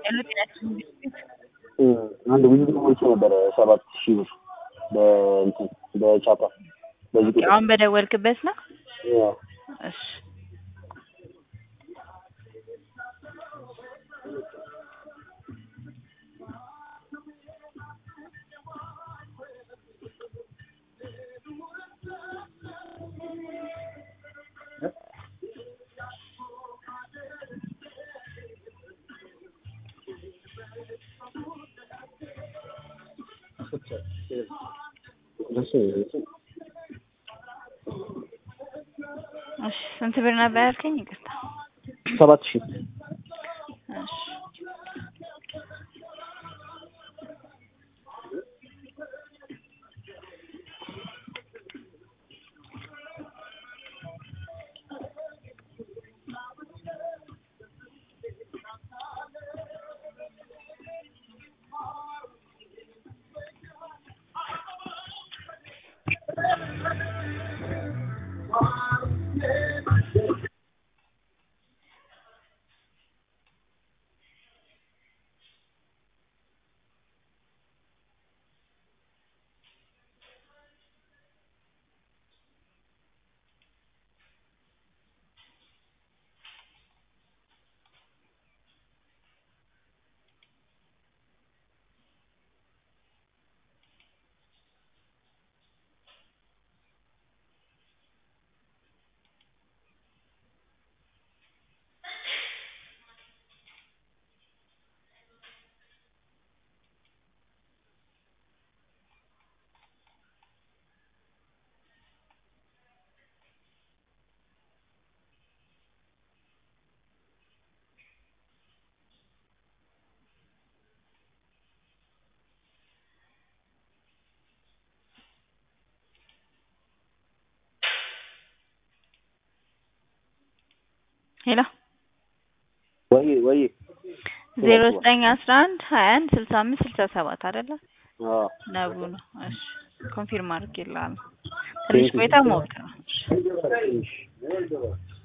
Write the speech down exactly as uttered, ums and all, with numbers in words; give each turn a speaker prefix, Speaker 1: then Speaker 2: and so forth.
Speaker 1: አንድ ዊንዶ ሞልቼ ነበረ ሰባት ሺህ ብር በእንትን በቻፓ በዚህ ቁጥር
Speaker 2: አሁን በደወልክበት ነው?
Speaker 1: ያው
Speaker 2: እሺ እሺ ስንት ብር ነበር ያልከኝ? ይቅርታ
Speaker 1: ሰባት ሺህ
Speaker 2: እሺ ሄሎ
Speaker 1: ወይ ወይ
Speaker 2: ዜሮ ዘጠኝ አስራ አንድ ሀያ አንድ ስልሳ አምስት ስልሳ ሰባት አይደለ?
Speaker 1: አዎ
Speaker 2: ነቡ ነው። እሺ ኮንፊርም አድርጌልሃለሁ። ትንሽ ቆይታ ሞክረው።